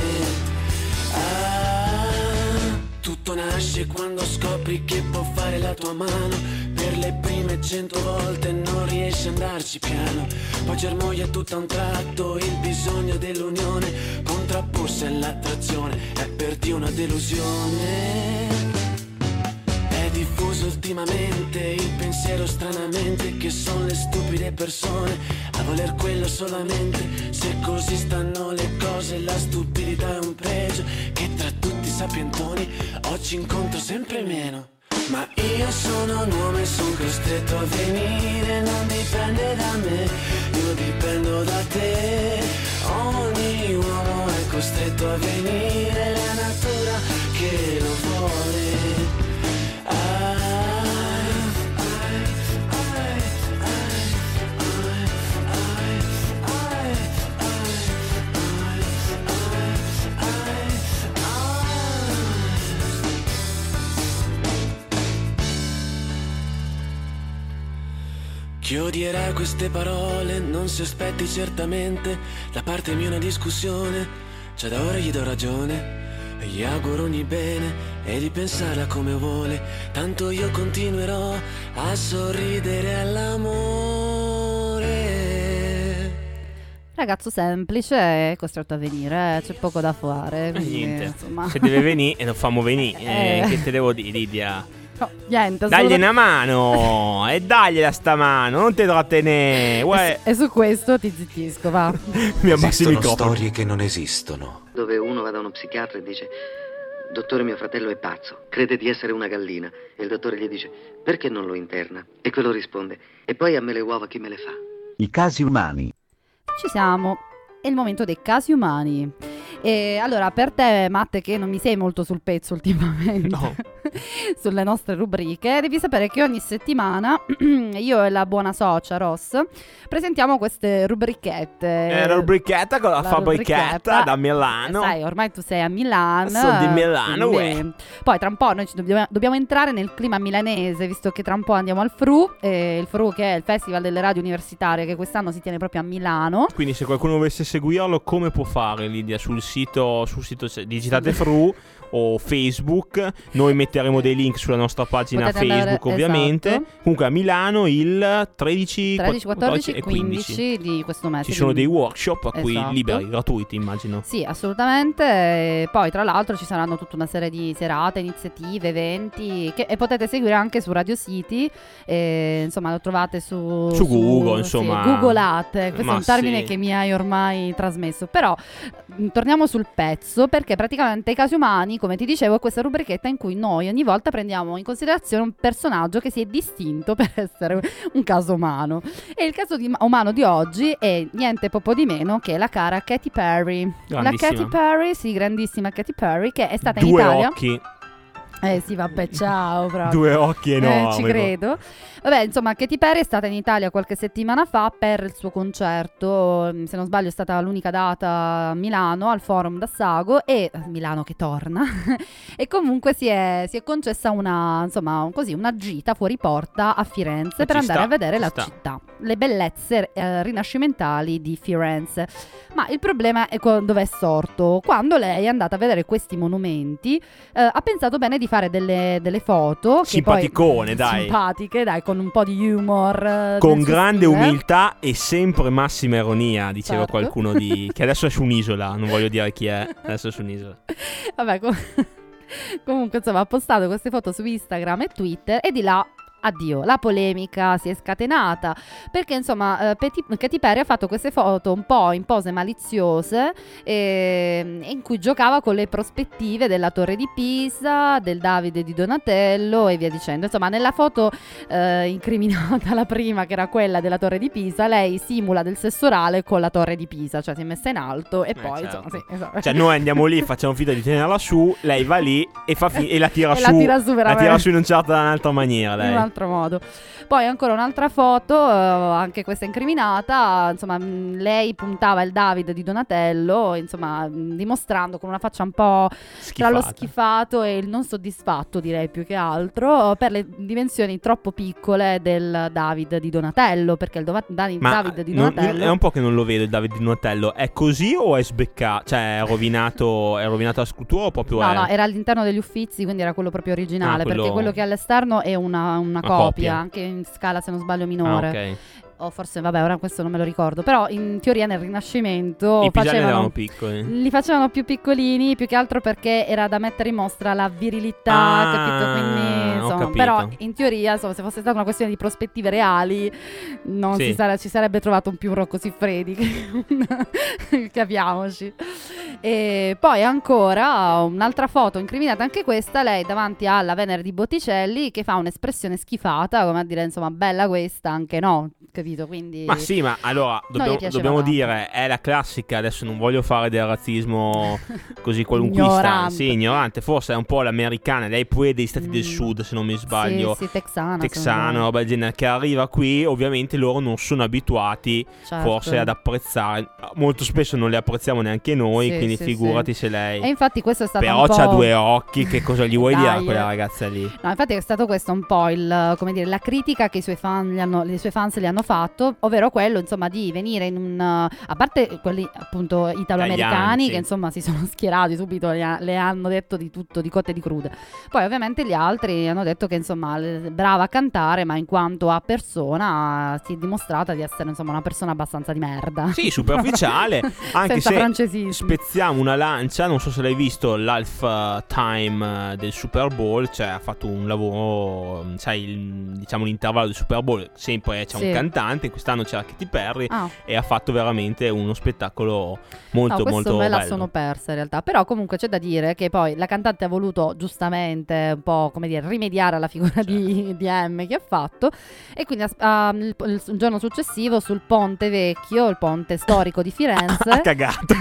Ah, tutto nasce quando scopri che può fare la tua mano. Per le prime cento volte non riesci ad andarci piano, poi germoglia tutto a un tratto il bisogno dell'unione, contrapposta all'attrazione, è per Dio una delusione. È diffuso ultimamente il pensiero stranamente che sono le stupide persone a voler quello solamente. Se così stanno le cose la stupidità è un pregio che tra tutti i sapientoni oggi incontro sempre meno. Ma io sono un uomo e sono costretto a venire, non dipende da me, io dipendo da te. Ogni uomo è costretto a venire, è la natura che lo vuole. Chi odierà queste parole non si aspetti certamente la parte mia una discussione, già da ora gli do ragione e gli auguro ogni bene e di pensarla come vuole, tanto io continuerò a sorridere all'amore. Ragazzo semplice, è costretto a venire, c'è poco da fare. Quindi, Niente, insomma. se deve venire e lo famo venire, eh, Eh. che te devo dire, Lidia? No, niente, Dagli solo- una mano e dagliela sta mano, non te trattenere. Uè, E su questo ti zittisco, va. mi abbassi il Esistono microfono. storie che non esistono. Dove uno va da uno psichiatra e dice: dottore, mio fratello è pazzo, crede di essere una gallina. E il dottore gli dice: perché non lo interna? E quello risponde: e poi a me le uova chi me le fa? I casi umani. Ci siamo, è il momento dei casi umani. E allora, per te, Matte, che non mi sei molto sul pezzo ultimamente, No. sulle nostre rubriche, devi sapere che ogni settimana io e la buona socia Ross presentiamo queste rubrichette. È la rubrichetta con la, La fabbrichetta rubrichetta. da Milano. Sai, ormai tu sei a Milano. Sono di Milano, quindi- uè. Poi tra un po' noi ci dobbiamo, dobbiamo entrare nel clima milanese, visto che tra un po' andiamo al F R U, eh, il F R U che è il Festival delle Radio Universitarie, che quest'anno si tiene proprio a Milano. Quindi se qualcuno volesse seguirlo, come può fare, Lidia? Sul sito, sul sito se- digitate F R U o Facebook. Noi metteremo dei link sulla nostra pagina Potete andare- Facebook, ovviamente. esatto. Comunque a Milano il tredici, tredici, quattordici e e quindici di questo mese. Ci sono di- dei workshop a cui Esatto. liberi, gratuiti, immagino. Sì, assolutamente. E poi, tra l'altro, ci saranno tutta una serie di serate, iniziative, eventi che e potete seguire anche su Radio City. E, insomma, lo trovate su, Su Google, insomma. Sì, googolate. Questo Ma è un termine sì. che mi hai ormai trasmesso. Però, mh, torniamo sul pezzo, perché praticamente i casi umani, come ti dicevo, è questa rubrichetta in cui noi ogni volta prendiamo in considerazione un personaggio che si è distinto per essere un caso umano. E il caso di- umano di oggi è niente poco di meno che la cara Katy Perry. La Grandissima. Katy Perry, sì, grandissima Katy Perry, che è stata in Due Italia. occhi. Eh sì, vabbè, ciao, proprio. Due occhi enormi. Eh, ci credo. Vabbè, insomma, Katy Perry è stata in Italia qualche settimana fa per il suo concerto. mm, Se non sbaglio è stata l'unica data a Milano, al Forum d'Assago, e Milano che torna. E comunque si è, si è concessa una, insomma, così, una gita fuori porta a Firenze Eh, per ci andare sta, a vedere ci la sta. città, le bellezze eh, rinascimentali di Firenze. Ma il problema è co- dove è sorto. Quando lei è andata a vedere questi monumenti, eh, ha pensato bene di fare delle, delle foto che Simpaticone, poi, dai. simpatiche, dai, con un po' di humor, eh, Con nel suo grande stile. umiltà e sempre massima ironia, diceva Certo. qualcuno di che adesso è su un'isola, non voglio dire chi è, adesso è su un'isola. Vabbè, com- comunque, insomma, ha postato queste foto su Instagram e Twitter e di là addio, la polemica si è scatenata perché insomma eh, Peti- Katy Perry ha fatto queste foto un po' in pose maliziose eh, in cui giocava con le prospettive della Torre di Pisa, del Davide di Donatello e via dicendo. Insomma, nella foto eh, incriminata, la prima, che era quella della Torre di Pisa, lei simula del sesso orale con la Torre di Pisa, cioè si è messa in alto e poi certo. insomma, sì, esatto. Cioè noi andiamo lì, facciamo finta di tenerla su, lei va lì e, fa fi- e la tira E su, la tira su la veramente. tira su in un certo, in un'altra maniera in lei. un altro modo. Poi ancora un'altra foto, eh, anche questa incriminata, insomma, mh, lei puntava il Davide di Donatello, insomma, mh, dimostrando con una faccia un po' tra lo Schifata. schifato e il non soddisfatto, direi più che altro, per le dimensioni troppo piccole del Davide di Donatello, perché il Dova- Dani- Ma Davide di non- Donatello è un po' che non lo vedo il Davide di Donatello, è così o è sbeccato? Cioè è rovinato, è rovinato la scultura o proprio No, è... no, era all'interno degli Uffizi, quindi era quello proprio originale, Ah, quello- perché quello che è all'esterno è una, una Una copia, copia. anche in scala, se non sbaglio, minore. Ah, ok. O forse, vabbè, ora questo non me lo ricordo, però in teoria nel Rinascimento I piselli facevano, erano piccoli. li facevano più piccolini, più che altro perché era da mettere in mostra la virilità, Ah, capito? Quindi, ho insomma, capito. però in teoria, insomma, se fosse stata una questione di prospettive reali, non Sì. si sare- ci sarebbe trovato un più Rocco Siffredi, capiamoci. E poi ancora un'altra foto incriminata, anche questa, lei davanti alla Venere di Botticelli, che fa un'espressione schifata, come a dire, insomma, bella questa, anche no, capito? Quindi Ma sì, ma allora gli dobbiamo, piaceva dobbiamo tanto. dire, è la classica, adesso non voglio fare del razzismo così qualunquista, Ignorante. sì, ignorante, forse è un po' l'americana, lei pure degli stati del Mm. sud, se se non mi sbaglio. Sì, sì, texana. Texana, roba del genere, che arriva qui, ovviamente loro non sono abituati Certo. forse ad apprezzare. Molto spesso non le apprezziamo neanche noi, Sì, quindi sì, figurati sì. se lei. E infatti questo è stato Però un po'... c'ha due occhi, che cosa gli vuoi dire a Dai, quella eh. ragazza lì? No, infatti è stato questo un po' il, come dire, la critica che i suoi fan gli hanno, le sue fans gli hanno fatto, ovvero quello, insomma, di venire in un, a parte quelli appunto italo-americani Italiani, sì. che insomma si sono schierati subito, le, ha- le hanno detto di tutto, di cotte e di crude. Poi ovviamente gli altri hanno detto che insomma le- brava a cantare, ma in quanto a persona si è dimostrata di essere insomma una persona abbastanza di merda. Sì, superficiale, anche Senza se francesismi. spezziamo una lancia, non so se l'hai visto, l'half time eh, del Super Bowl, cioè ha fatto un lavoro, sai, il- diciamo l'intervallo del Super Bowl, sempre c'è Sì. un cantante, quest'anno c'era Katy Perry Ah. e ha fatto veramente uno spettacolo molto No, questo molto me la bello. sono persa in realtà. Però comunque c'è da dire che poi la cantante ha voluto giustamente un po', come dire, rimediare alla figura di, di M che ha fatto. E quindi as- ah, il, il giorno successivo sul Ponte Vecchio, il ponte storico di Firenze. Ha cagato.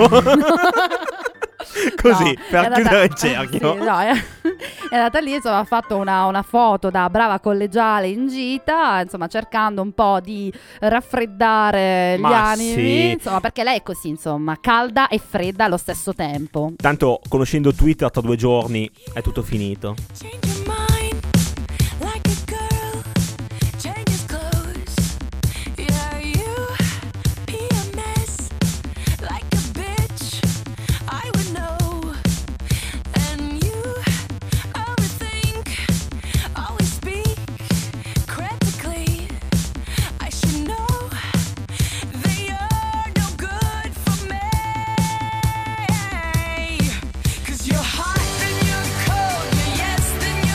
Così, No, per è andata- chiudere il cerchio. Sì, no, è, è andata lì, insomma, ha fatto una, una foto da brava collegiale in gita, insomma, cercando un po' di raffreddare gli Ma animi, sì. insomma, perché lei è così, insomma, calda e fredda allo stesso tempo. Tanto conoscendo Twitter tra due giorni è tutto finito. Changes clothes. Yeah, you P M S like a bitch. I would know. And you overthink. Always speak critically. I should know that you're no good for me. 'Cause you're hot, then you're cold. You're yes, then you're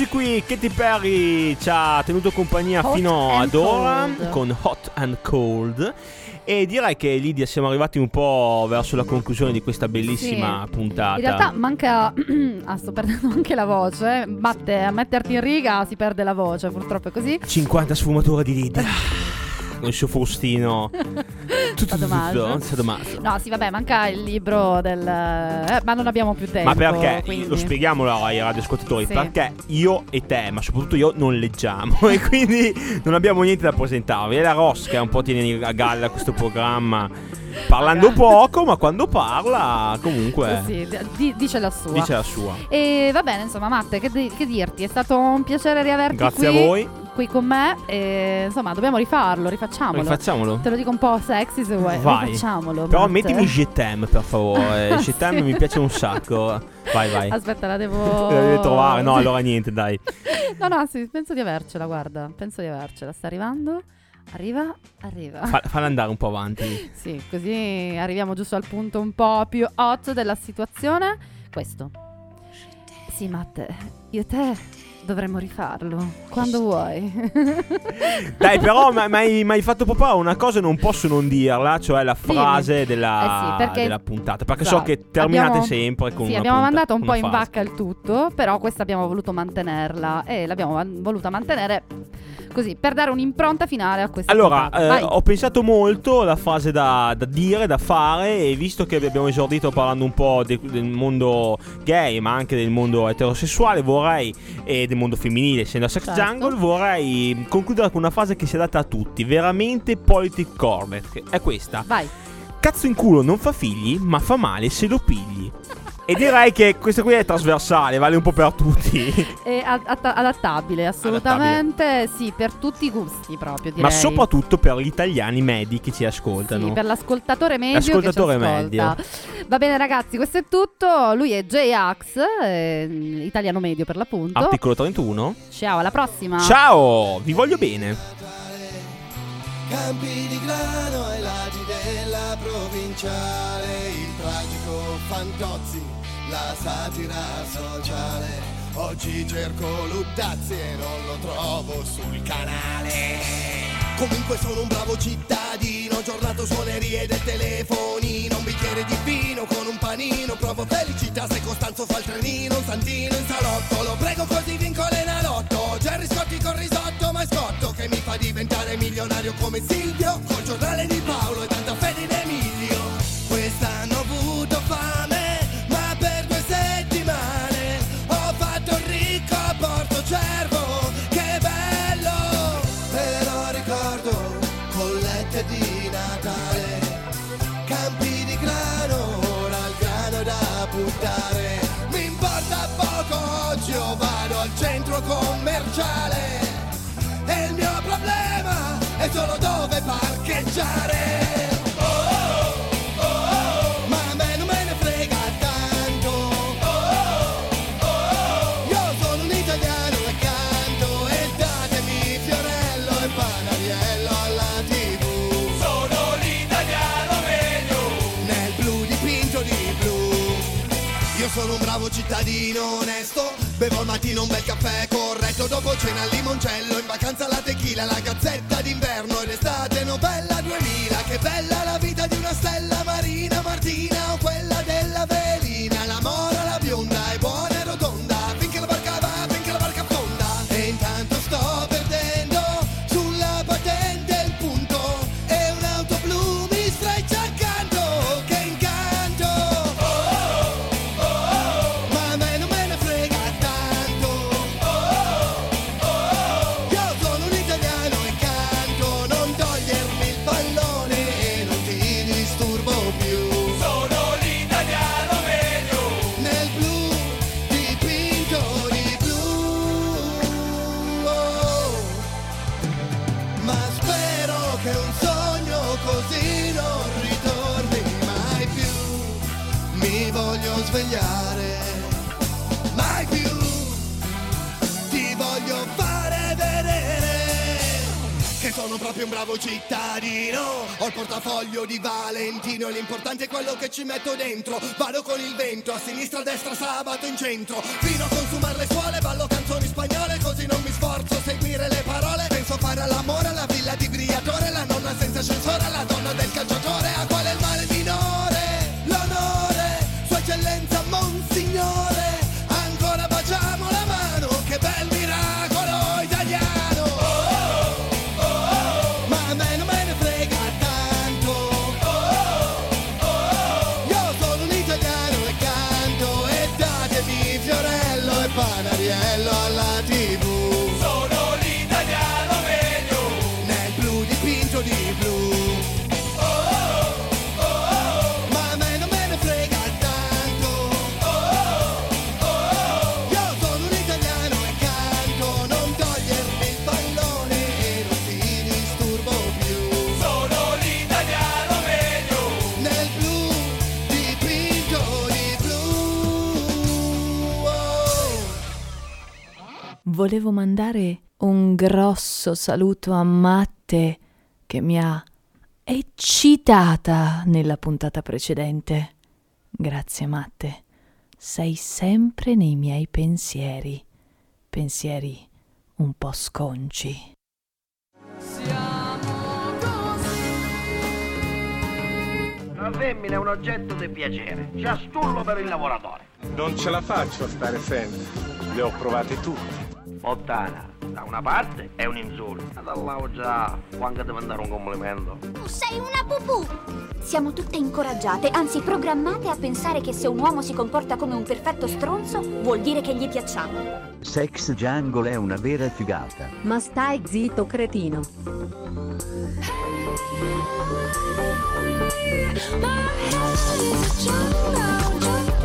qui, Katy Perry ci ha tenuto compagnia Hot fino and ad ora Cold. con Hot and Cold. E direi che, Lidia, siamo arrivati un po' verso la conclusione di questa bellissima Sì. puntata. In realtà manca. Ah, sto perdendo anche la voce. Matte, a metterti in riga si perde la voce, purtroppo è così. cinquanta sfumature di Lidia con il suo frustino. Tutto Sadomaso. Sadomaso. No, sì, vabbè, manca il libro del. eh, ma non abbiamo più tempo. Ma perché? quindi- Lo spieghiamolo ai radioascoltatori. Sì. Perché io e te, ma soprattutto io, non leggiamo e quindi non abbiamo niente da presentarvi. È la Ross che un po' tiene a galla questo programma, parlando poco, ma quando parla comunque Sì, sì, di- dice la sua. dice la sua. E va bene, insomma, Matte, che, di- che dirti? È stato un piacere riaverti Grazie qui. a voi. Qui con me. E, insomma, dobbiamo rifarlo, rifacciamolo. Rifacciamolo? Te lo dico un po' sexy se vuoi. Vai. Rifacciamolo. Però Matte. mettimi Je t'aime, per favore. Je t'aime mi piace un sacco. Vai, vai. Aspetta, la devo. La devi trovare. No, allora niente, dai. No, no, sì, penso di avercela, guarda. Penso di avercela. Sta arrivando. Arriva, arriva. Fa- Falla andare un po' avanti. Sì, così arriviamo giusto al punto un po' più hot della situazione. Questo. Sì, Matte, io e te dovremmo rifarlo quando vuoi. Dai, però mi hai mi hai fatto proprio una cosa e non posso non dirla, cioè la frase della, Eh sì, perché- della puntata. Perché Esatto. so che terminate Abbiamo- sempre con Sì, una abbiamo punta- mandato un una po' in frase. vacca il tutto, però questa abbiamo voluto mantenerla e l'abbiamo man- voluta mantenere così per dare un'impronta finale a questa Allora, puntata. eh, Vai. ho pensato molto alla frase da, da dire, da fare, e visto che abbiamo esordito parlando un po' de- del mondo gay, ma anche del mondo eterosessuale, vorrei, e del mondo femminile, essendo a Sex Certo. Jungle, vorrei concludere con una frase che si adatta a tutti, veramente politic correct, che è questa. Vai. Cazzo in culo non fa figli, ma fa male se lo pigli. E direi che questa qui è trasversale, vale un po' per tutti. È a- atta- adattabile, assolutamente. Sì, per tutti i gusti proprio, direi. Ma soprattutto per gli italiani medi che ci ascoltano. Sì, per l'ascoltatore medio L'ascoltatore che ci ascolta. medio. Va bene ragazzi, questo è tutto. Lui è J-Ax, eh, italiano medio per l'appunto. Articolo trentuno. Ciao, alla prossima. Ciao, vi voglio bene. Campi di grano ai lati della provinciale, il tragico Fantozzi, la satira sociale. Oggi cerco Luttazzi e non lo trovo sul canale. Comunque sono un bravo cittadino, giornato suonerie del telefonino, un bicchiere di vino con un panino, provo felicità se Costanzo fa il trenino, un santino in salotto, lo prego così vinco l'Enalotto. Gerry Scotti con risotto, ma è Scotto che mi fa diventare milionario come Silvio, col giornale di Paolo e tanta fede in Emilio. Quest'anno ho avuto fame, ma per due settimane ho fatto il ricco a Porto Cervo, che bello! Però ricordo collette di Natale, campi di grano, ora il grano da buttare. Mi importa poco, oggi io vado al centro commerciale e il mio problema è solo dove parcheggiare. Oh, oh, oh, oh, ma a me non me ne frega tanto. Oh, oh, oh, io sono un italiano e canto, e datemi Fiorello e Panariello alla tivù. Sono l'italiano meglio, nel blu dipinto di blu. Io sono un bravo cittadino onesto, bevo al mattino un bel caffè corretto, dopo cena al limoncello, in vacanza alla tequila, la gazzetta d'inverno ed estate novella duemila. Che bella la vita di una stella marina, Martina o quella della velina, la mora, la bionda è buona e rotonda, finché la barca va, finché la barca affonda. E intanto sto perdendo sulla patente il punto, e un'auto blu mi streccia accanto, che incanto. Oh, oh, oh, oh, ma a me non me ne frega tanto. Oh, oh, oh, io sono un italiano e canto, non togliermi il pallone e non ti disturbo più. Sono l'italiano meglio, nel blu dipinto di blu. Oh, ma spero che un sogno così non ritorni mai più. Mi voglio svegliare, mai più. Ti voglio fare vedere che sono proprio un bravo cittadino. Ho il portafoglio di Valentino e l'importante è quello che ci metto dentro. Vado con il vento, a sinistra, a destra, sabato in centro. Fino a consumare le suole, ballo canzoni spagnole, così non mi sforzo a seguire le parole. Penso a fare all'amore, alla villa di Briatore, la nonna senza ascensore, la donna del calciatore. A qual è il male minore? L'onore, sua eccellenza Monsignore. Ancora baciamo la mano, che bel miracolo italiano. Oh, oh, oh, ma a me non me ne frega tanto. Oh, oh, io sono un italiano e canto, e datemi Fiorello e Panariello alla tivù. Sono l'italiano meglio, nel blu dipinto di blu. Oh, oh, oh, ma a me non me ne frega tanto. Oh, oh, io sono un italiano e canto, non togliermi il pallone e non ti disturbo più. Sono l'italiano meglio, nel blu dipinto di blu. Oh. Volevo mandare un grosso saluto a Matte che mi ha eccitata nella puntata precedente. Grazie Matte, sei sempre nei miei pensieri, pensieri un po' sconci. La femmina è un oggetto di piacere, c'ha stullo per il lavoratore. Non ce la faccio a stare sempre. Le ho provate tutte. Fontana, da una parte è un insulto, ma dall'altra già, quando devo mandare un complimento. Tu sei una pupù! Siamo tutte incoraggiate, anzi programmate a pensare che se un uomo si comporta come un perfetto stronzo, vuol dire che gli piacciamo. Sex Jungle è una vera figata. Ma stai zitto, cretino. My head is a jungle, jungle.